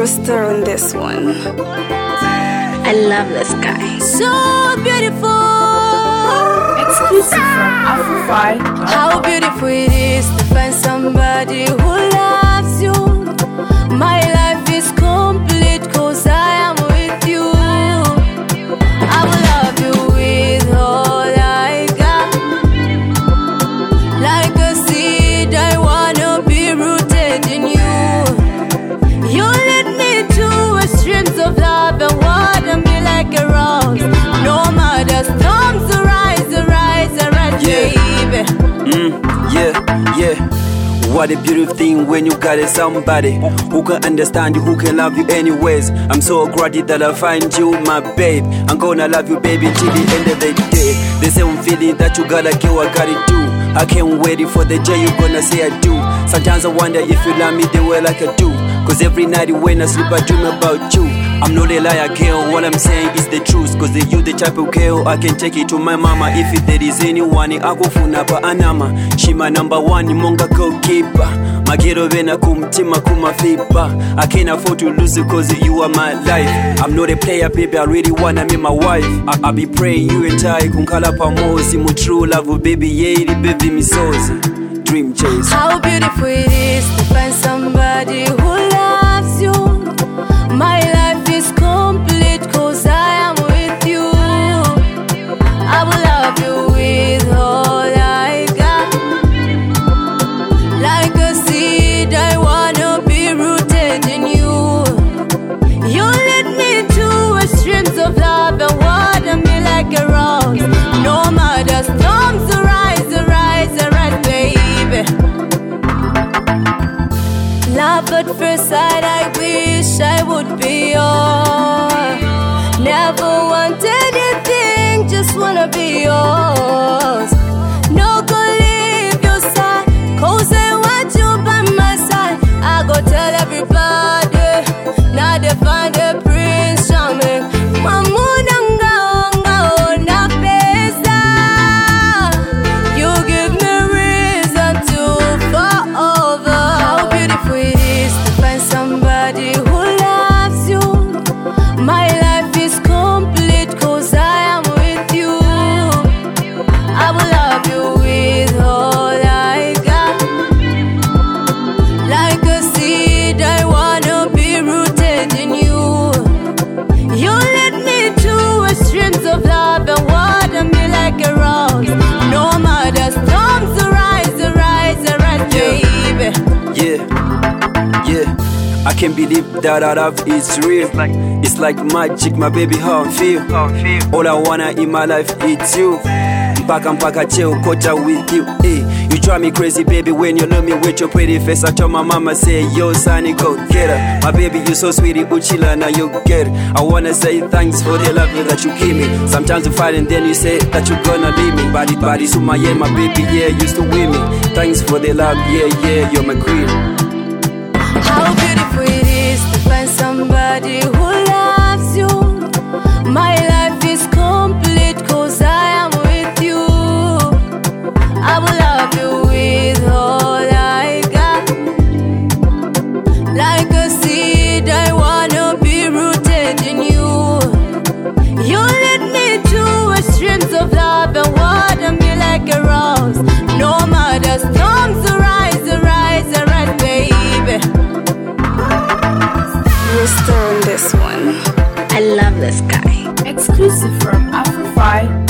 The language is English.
Rooster on this one. I love this guy. So beautiful. Exclusive from Afrofy. How beautiful it is to find somebody who loves you. My life is complete cause I am with you. I will love you with all I got. Like a seed, I wanna be rooted in you. You lead me to streams of love and water me like a rose. No matter storms arise, baby. Yeah. What a beautiful thing when you got somebody who can understand you, who can love you anyways. I'm so grateful that I find you, my babe. I'm gonna love you, baby, till the end of the day. The same feeling that you gotta get, I gotta do. I can't wait for the day you're gonna say I do. Sometimes I wonder if you love me the way like I do. Cause every night when I sleep I dream about you. I'm not a liar, girl, what I'm saying is the truth. Cause you the type of girl, I can take it to my mama. If there is anyone, akufuna pa anama. She my number one, monga goalkeeper. Magero vena kumtima kumafipa. I can't afford to lose you cause you are my life. I'm not a player, baby, I really wanna be my wife. I be praying you and I kunkala pamozi. Mu true love, baby, yeah, baby, me sozi. Dream chase. How beautiful it is to find somebody who loves you. My life is complete cause I am with you. I will love you with all I got. Like a seed, I wanna be rooted in you. You lead me to streams of love and water me like a rose. No matter storms arise, baby. Love at first sight, I wish I would be yours. Never wanted anything, just wanna be yours. No go leave your side, cause I want you by my side. I go tell everybody, now they find a prince charming. Mamuna nga na pesa. You give me reason to fall over. How beautiful it is to find somebody who loves you. My life is complete cause I am with you. I will love you with all I got. Like a seed, I wanna be rooted in you. You lead me to streams of love and water me like a rose. No matter storms arise, baby. Yeah. I can't believe that our love is real. It's like magic, my baby, how I feel. All I wanna in my life is you. Mpaka cheo kota with you. You drive me crazy, baby, when you love me with your pretty face. I told my mama, say, yo, sonny, go get her. My baby, you so sweet, uchila, now you get it. I wanna say thanks for the love that you give me. Sometimes you fight and then you say that you gonna leave me. Body, so my baby, yeah, used to win me. Thanks for the love, yeah, you're my queen. How beautiful it is to find somebody who loves you. My life is complete cause I am with you. I will love you with all I got. Like a seed, I wanna be rooted in you. You lead me to streams of love and water me like a rose. No matter storms arise, baby. Rooster on this one. I love this guy. Exclusive from Afrofy.